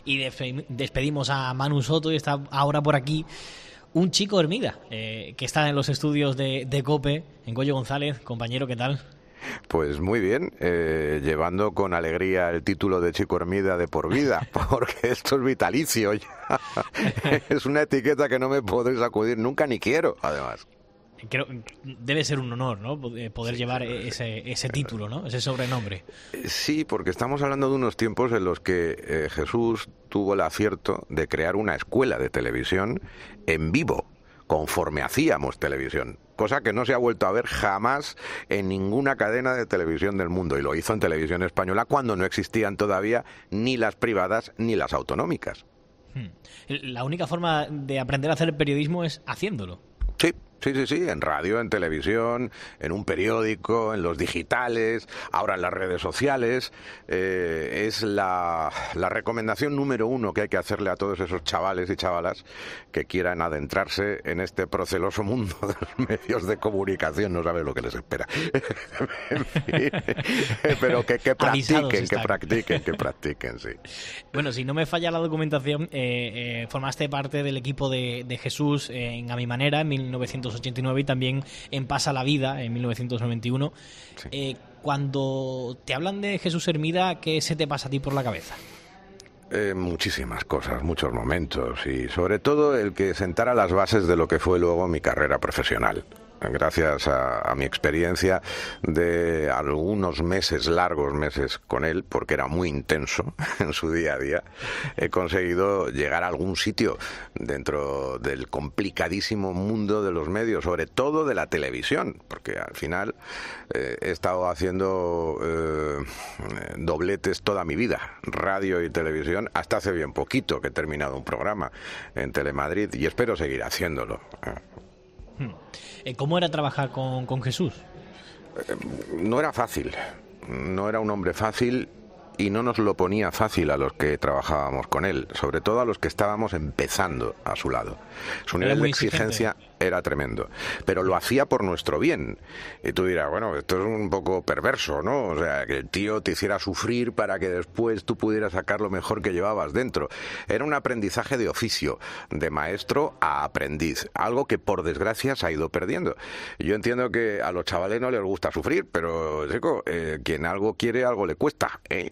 Y despedimos a Manu Soto y está ahora por aquí un chico Hermida, que está en los estudios de COPE, en Goyo González. Compañero, ¿qué tal? Pues muy bien, llevando con alegría el título de Chico Hermida de por vida, porque esto es vitalicio ya. Es una etiqueta que no me podré sacudir nunca ni quiero, además. Creo debe ser un honor, ¿no? Poder llevar ese título, ¿no? Ese sobrenombre. Sí, porque estamos hablando de unos tiempos en los que Jesús tuvo el acierto de crear una escuela de televisión en vivo, conforme hacíamos televisión, cosa que no se ha vuelto a ver jamás en ninguna cadena de televisión del mundo, y lo hizo en Televisión Española cuando no existían todavía ni las privadas ni las autonómicas. La única forma de aprender a hacer periodismo es haciéndolo. Sí, en radio, en televisión, en un periódico, en los digitales, ahora en las redes sociales. Es la recomendación número 1 que hay que hacerle a todos esos chavales y chavalas que quieran adentrarse en este proceloso mundo de los medios de comunicación. No sabes lo que les espera. En fin, pero que practiquen, sí. Bueno, si no me falla la documentación, formaste parte del equipo de Jesús en A Mi Manera, en 1989, y también en Pasa la Vida, en 1991. Sí. Cuando te hablan de Jesús Hermida, ¿qué se te pasa a ti por la cabeza? Muchísimas cosas, muchos momentos, y sobre todo el que sentara las bases de lo que fue luego mi carrera profesional. Gracias a mi experiencia de algunos meses, largos meses con él, porque era muy intenso en su día a día, he conseguido llegar a algún sitio dentro del complicadísimo mundo de los medios, sobre todo de la televisión, porque al final he estado haciendo dobletes toda mi vida, radio y televisión, hasta hace bien poquito que he terminado un programa en Telemadrid y espero seguir haciéndolo. ¿Cómo era trabajar con Jesús? No era fácil, no era un hombre fácil y no nos lo ponía fácil a los que trabajábamos con él, sobre todo a los que estábamos empezando a su lado. Su nivel de exigencia era tremendo, pero lo hacía por nuestro bien. Y tú dirás, bueno, esto es un poco perverso, ¿no? O sea, que el tío te hiciera sufrir para que después tú pudieras sacar lo mejor que llevabas dentro. Era un aprendizaje de oficio, de maestro a aprendiz, algo que por desgracia se ha ido perdiendo. Yo entiendo que a los chavales no les gusta sufrir, pero chico, quien algo quiere, algo le cuesta, ¿eh?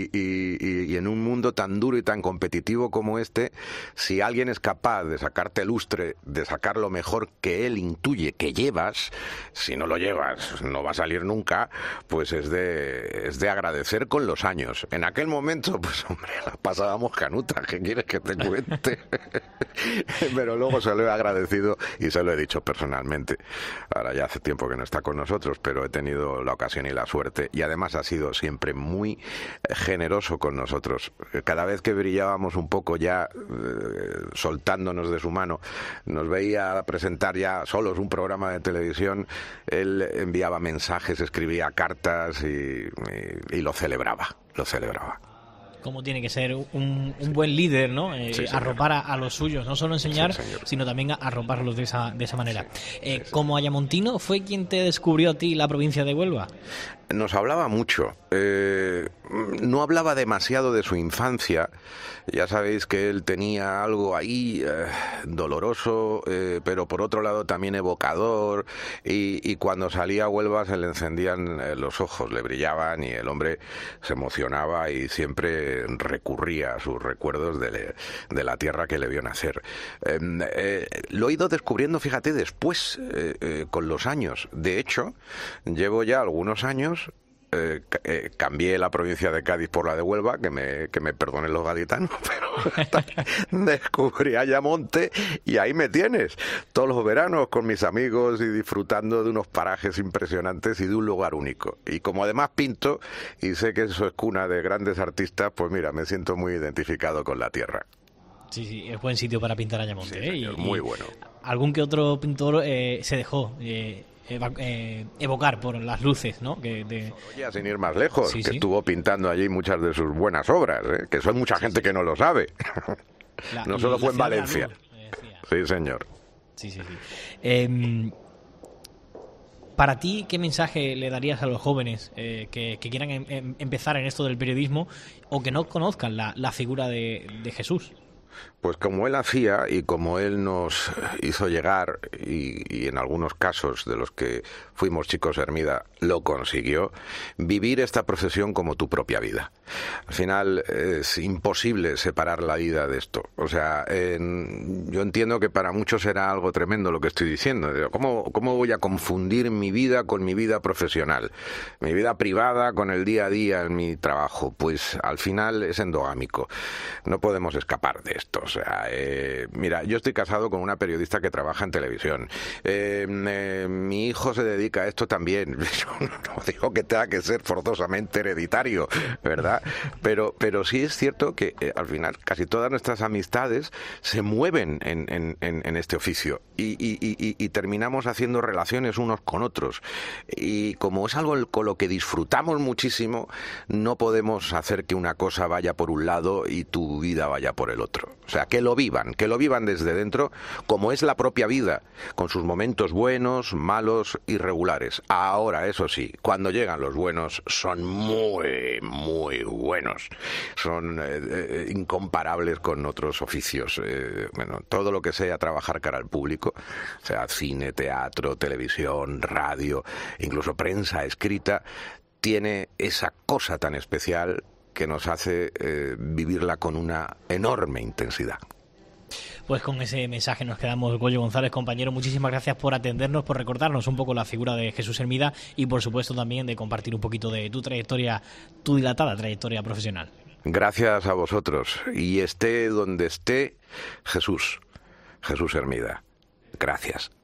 Y en un mundo tan duro y tan competitivo como este, si alguien es capaz de sacarte lustre, de sacar lo mejor que él intuye que llevas, si no lo llevas no va a salir nunca, pues es de agradecer con los años. En aquel momento, pues hombre, la pasábamos canuta, ¿qué quieres que te cuente? Pero luego se lo he agradecido y se lo he dicho personalmente. Ahora ya hace tiempo que no está con nosotros, pero he tenido la ocasión y la suerte, y además ha sido siempre muy generoso con nosotros. Cada vez que brillábamos un poco ya, soltándonos de su mano, nos veía presentar ya solos un programa de televisión, él enviaba mensajes, escribía cartas y lo celebraba. Como tiene que ser un buen líder, ¿no? Sí, arropar a los suyos, no solo enseñar, sí, sino también arroparlos de esa manera. Como ayamontino, ¿fue quien te descubrió a ti la provincia de Huelva? Nos hablaba mucho. No hablaba demasiado de su infancia. Ya sabéis que él tenía algo ahí doloroso, pero por otro lado también evocador, y cuando salía a Huelva se le encendían los ojos, le brillaban, y el hombre se emocionaba y siempre recurría a sus recuerdos de la tierra que le vio nacer. Lo he ido descubriendo, fíjate, después, con los años. De hecho, llevo ya algunos años. Cambié la provincia de Cádiz por la de Huelva, que me perdonen los gaditanos, pero descubrí Ayamonte y ahí me tienes todos los veranos con mis amigos y disfrutando de unos parajes impresionantes y de un lugar único. Y como además pinto y sé que eso es cuna de grandes artistas, pues mira, me siento muy identificado con la tierra. Sí, es buen sitio para pintar Ayamonte. Sí, señor, muy bueno. Algún que otro pintor se dejó evocar por las luces, ¿no? Ya sin ir más lejos, que estuvo pintando allí muchas de sus buenas obras, que son mucha gente que no lo sabe. No solo fue en Valencia. Sí, señor. Sí. Para ti, ¿qué mensaje le darías a los jóvenes que quieran empezar en esto del periodismo o que no conozcan la figura de Jesús? Pues como él hacía y como él nos hizo llegar, y en algunos casos de los que fuimos chicos Hermida lo consiguió, vivir esta profesión como tu propia vida. Al final es imposible separar la vida de esto. O sea, yo entiendo que para muchos será algo tremendo lo que estoy diciendo. ¿Cómo voy a confundir mi vida con mi vida profesional? Mi vida privada con el día a día en mi trabajo. Pues al final es endogámico. No podemos escapar de esto. O sea, mira, yo estoy casado con una periodista que trabaja en televisión. Mi hijo se dedica a esto también. Yo no digo que tenga que ser forzosamente hereditario, ¿verdad? Pero sí es cierto que al final casi todas nuestras amistades se mueven en este oficio y terminamos haciendo relaciones unos con otros. Y como es algo con lo que disfrutamos muchísimo, no podemos hacer que una cosa vaya por un lado y tu vida vaya por el otro. O sea, que lo vivan desde dentro, como es la propia vida, con sus momentos buenos, malos y regulares. Ahora, eso sí, cuando llegan los buenos, son muy, muy buenos. Son incomparables con otros oficios. Bueno, todo lo que sea trabajar cara al público, sea cine, teatro, televisión, radio, incluso prensa escrita, tiene esa cosa tan especial que nos hace vivirla con una enorme intensidad. Pues con ese mensaje nos quedamos. Goyo González, compañero, muchísimas gracias por atendernos, por recordarnos un poco la figura de Jesús Hermida y por supuesto también de compartir un poquito de tu trayectoria, tu dilatada trayectoria profesional. Gracias a vosotros, y esté donde esté Jesús Hermida. Gracias.